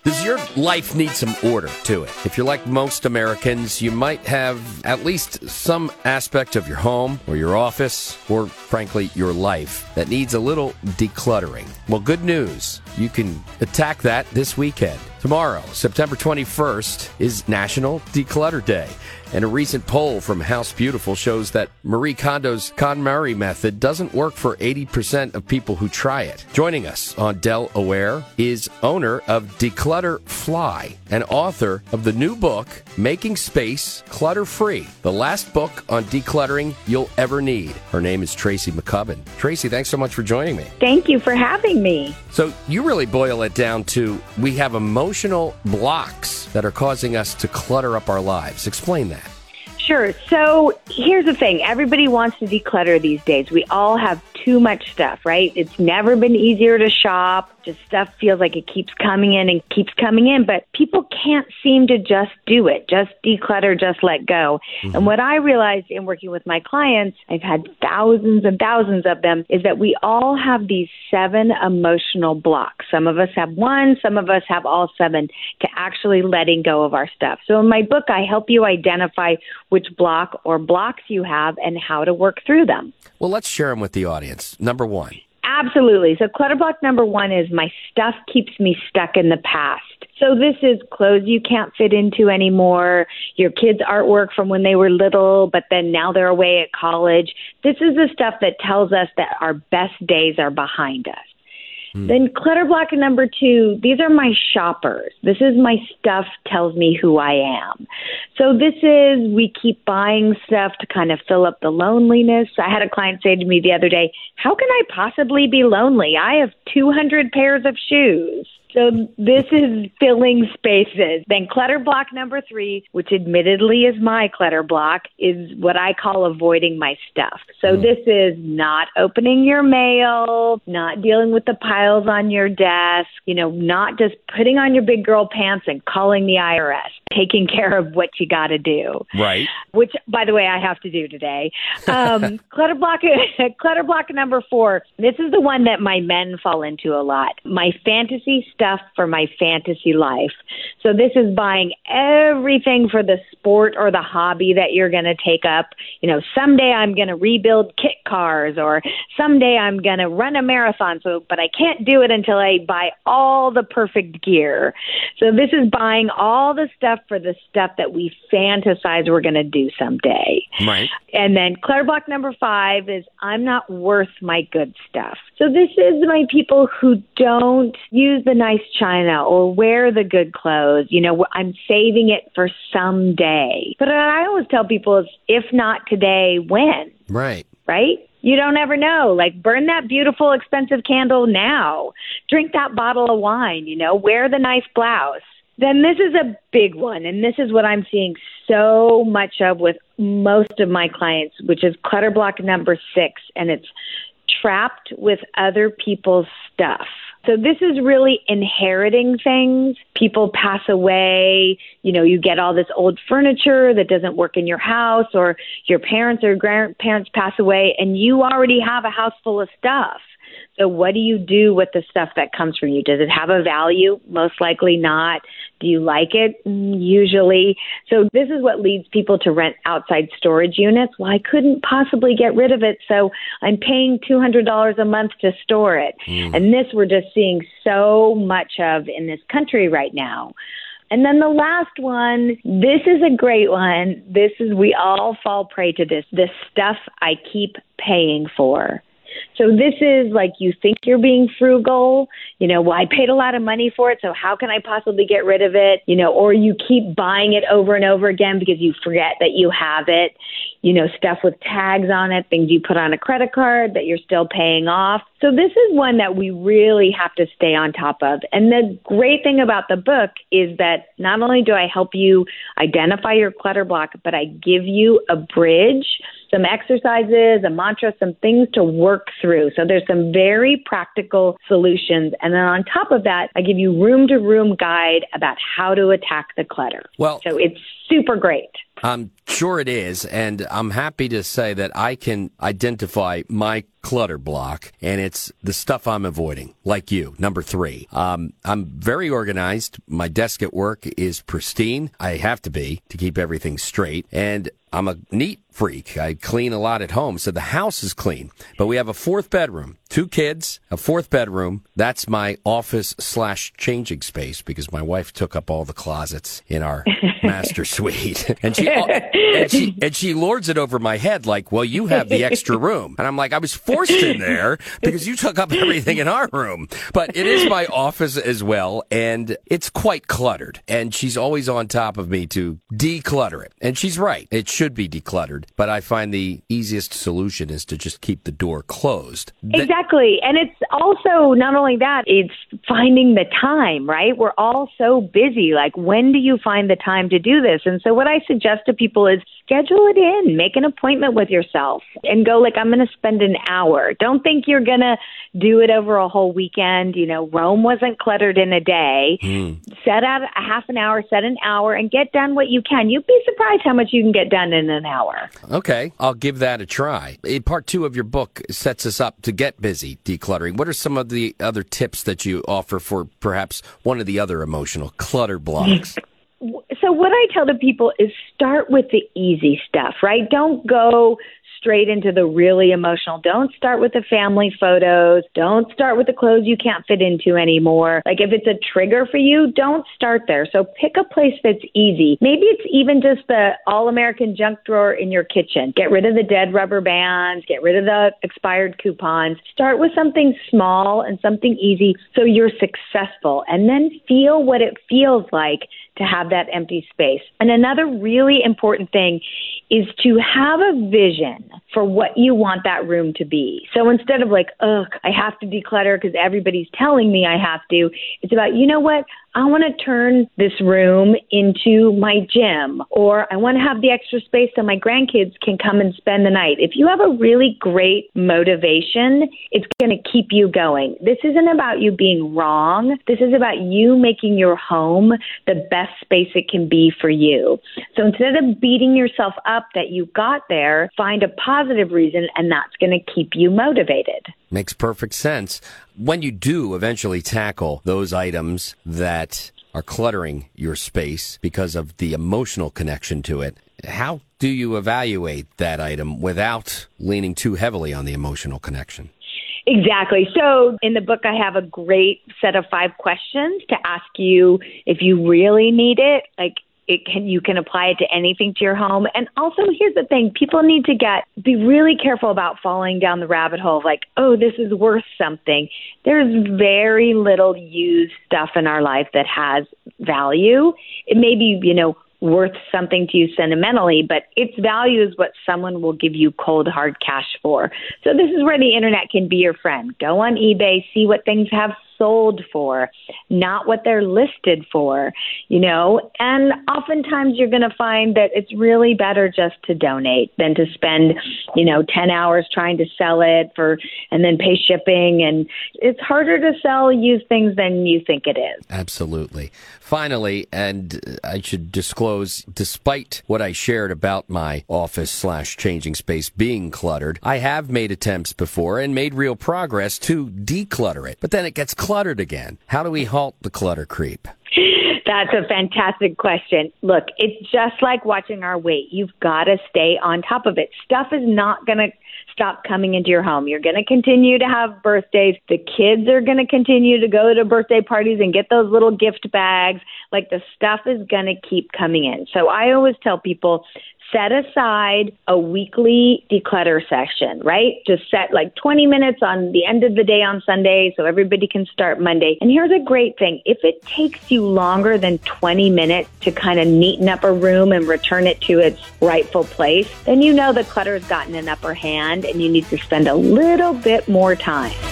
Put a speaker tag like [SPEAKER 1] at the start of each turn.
[SPEAKER 1] Does your life need some order to it? If you're like most Americans, you might have at least some aspect of your home or your office or, frankly, your life that needs a little decluttering. Well, good news. You can attack that this weekend. Tomorrow, September 21st, is National Declutter Day. And a recent poll from House Beautiful shows that Marie Kondo's KonMari method doesn't work for 80% of people who try it. Joining us on Del Aware is owner of Declutter Fly and author of the new book, Making Space Clutter-Free, the last book on decluttering you'll ever need. Her name is Tracy McCubbin. Tracy, thanks so much for joining me.
[SPEAKER 2] Thank you for having me.
[SPEAKER 1] So you really boil it down to we have emotional blocks that are causing us to clutter up our lives. Explain that.
[SPEAKER 2] Sure. So here's the thing. Everybody wants to declutter these days. We all have too much stuff, right? It's never been easier to shop. Just stuff feels like it keeps coming in and keeps coming in, but people can't seem to just do it. Just declutter, just let go. Mm-hmm. And what I realized in working with my clients, I've had thousands and thousands of them, is that we all have these 7 emotional blocks. Some of us have 1, some of us have all 7 to actually letting go of our stuff. So in my book, I help you identify which block or blocks you have and how to work through them.
[SPEAKER 1] Well, let's share them with the audience. Number 1.
[SPEAKER 2] Absolutely. So clutter block number 1 is my stuff keeps me stuck in the past. So this is clothes you can't fit into anymore, your kids' artwork from when they were little, but then now they're away at college. This is the stuff that tells us that our best days are behind us. Then clutter block number 2, these are my shoppers. This is my stuff tells me who I am. So this is, we keep buying stuff to kind of fill up the loneliness. I had a client say to me the other day, how can I possibly be lonely? I have 200 pairs of shoes. So this is filling spaces. Then clutter block number 3, which admittedly is my clutter block, is what I call avoiding my stuff. So this is not opening your mail, not dealing with the piles on your desk, not just putting on your big girl pants and calling the IRS, taking care of what you got to do.
[SPEAKER 1] Right.
[SPEAKER 2] Which, by the way, I have to do today. Clutter block number 4, this is the one that my men fall into a lot. My fantasy stuff for my fantasy life. So this is buying everything for the sport or the hobby that you're going to take up. Someday I'm going to rebuild kit cars, or someday I'm going to run a marathon. But I can't do it until I buy all the perfect gear. So this is buying all the stuff for the stuff that we fantasize we're going to do someday.
[SPEAKER 1] Right.
[SPEAKER 2] And then clutter block number 5 is I'm not worth my good stuff. So this is my people who don't use the nice china or wear the good clothes. I'm saving it for someday. But what I always tell people is, if not today, when?
[SPEAKER 1] Right.
[SPEAKER 2] Right? You don't ever know. Like, burn that beautiful, expensive candle now. Drink that bottle of wine, wear the nice blouse. Then this is a big one, and this is what I'm seeing so much of with most of my clients, which is clutter block number 6, and it's trapped with other people's stuff. So this is really inheriting things. People pass away, you get all this old furniture that doesn't work in your house, or your parents or grandparents pass away, and you already have a house full of stuff. So what do you do with the stuff that comes from you? Does it have a value? Most likely not. Do you like it? Usually. So this is what leads people to rent outside storage units. Well, I couldn't possibly get rid of it, so I'm paying $200 a month to store it. And this we're just seeing so much of in this country right now. And then the last one, this is a great one. We all fall prey to this stuff I keep paying for. So this is like, you think you're being frugal, well, I paid a lot of money for it, so how can I possibly get rid of it? Or you keep buying it over and over again because you forget that you have it, stuff with tags on it, things you put on a credit card that you're still paying off. So this is one that we really have to stay on top of. And the great thing about the book is that not only do I help you identify your clutter block, but I give you a bridge, some exercises, a mantra, some things to work through. So there's some very practical solutions. And then on top of that, I give you room-to-room guide about how to attack the clutter.
[SPEAKER 1] Well,
[SPEAKER 2] so it's super great.
[SPEAKER 1] I'm Sure it is, and I'm happy to say that I can identify my clutter block, and it's the stuff I'm avoiding, like you, number 3. I'm very organized. My desk at work is pristine. I have to be to keep everything straight, and I'm a neat freak. I clean a lot at home, so the house is clean. But we have a 4th bedroom, 2 kids, a 4th bedroom. That's my office/changing space because my wife took up all the closets in our master suite. And she lords it over my head like, well, you have the extra room. And I'm like, I was forced in there because you took up everything in our room. But it is my office as well, and it's quite cluttered. And she's always on top of me to declutter it. And she's right. It should be decluttered. But I find the easiest solution is to just keep the door closed.
[SPEAKER 2] Exactly. And it's also not only that, it's finding the time, right? We're all so busy. Like, when do you find the time to do this? And so what I suggest to people is schedule it in, make an appointment with yourself and go like, I'm going to spend an hour. Don't think you're going to do it over a whole weekend. You know, Rome wasn't cluttered in a day. Set out a half an hour, set an hour, and get done what you can. You'd be surprised how much you can get done in an hour.
[SPEAKER 1] Okay, I'll give that a try. Part 2 of your book sets us up to get busy decluttering. What are some of the other tips that you offer for perhaps one of the other emotional clutter blocks?
[SPEAKER 2] So what I tell the people is start with the easy stuff, right? Don't go straight into the really emotional. Don't start with the family photos. Don't start with the clothes you can't fit into anymore. Like, if it's a trigger for you, don't start there. So pick a place that's easy. Maybe it's even just the all-American junk drawer in your kitchen. Get rid of the dead rubber bands. Get rid of the expired coupons. Start with something small and something easy so you're successful. And then feel what it feels like to have that empty space. And another really important thing is to have a vision for what you want that room to be. So instead of like, ugh, I have to declutter because everybody's telling me I have to, it's about, you know what? I want to turn this room into my gym, or I want to have the extra space so my grandkids can come and spend the night. If you have a really great motivation, it's going to keep you going. This isn't about you being wrong. This is about you making your home the best space it can be for you. So instead of beating yourself up that you got there, find a positive reason, and that's going to keep you motivated.
[SPEAKER 1] Makes perfect sense. When you do eventually tackle those items that are cluttering your space because of the emotional connection to it, how do you evaluate that item without leaning too heavily on the emotional connection?
[SPEAKER 2] Exactly. So in the book, I have a great set of 5 questions to ask you if you really need it. Like, you can apply it to anything to your home. And also, here's the thing. People need to be really careful about falling down the rabbit hole of like, oh, this is worth something. There's very little used stuff in our life that has value. It may be, worth something to you sentimentally, but its value is what someone will give you cold, hard cash for. So this is where the internet can be your friend. Go on eBay, see what things have sold for, not what they're listed for, and oftentimes you're going to find that it's really better just to donate than to spend, 10 hours trying to sell it and then pay shipping. And it's harder to sell used things than you think it is.
[SPEAKER 1] Absolutely. Finally, and I should disclose, despite what I shared about my office/changing space being cluttered, I have made attempts before and made real progress to declutter it. But then it gets cluttered again. How do we halt the clutter creep?
[SPEAKER 2] That's a fantastic question. Look, it's just like watching our weight. You've got to stay on top of it. Stuff is not going to stop coming into your home. You're going to continue to have birthdays. The kids are going to continue to go to birthday parties and get those little gift bags. Like, the stuff is going to keep coming in. So I always tell people, set aside a weekly declutter session, right? Just set like 20 minutes on the end of the day on Sunday so everybody can start Monday. And here's a great thing. If it takes you longer than 20 minutes to kind of neaten up a room and return it to its rightful place, then the clutter has gotten an upper hand and you need to spend a little bit more time.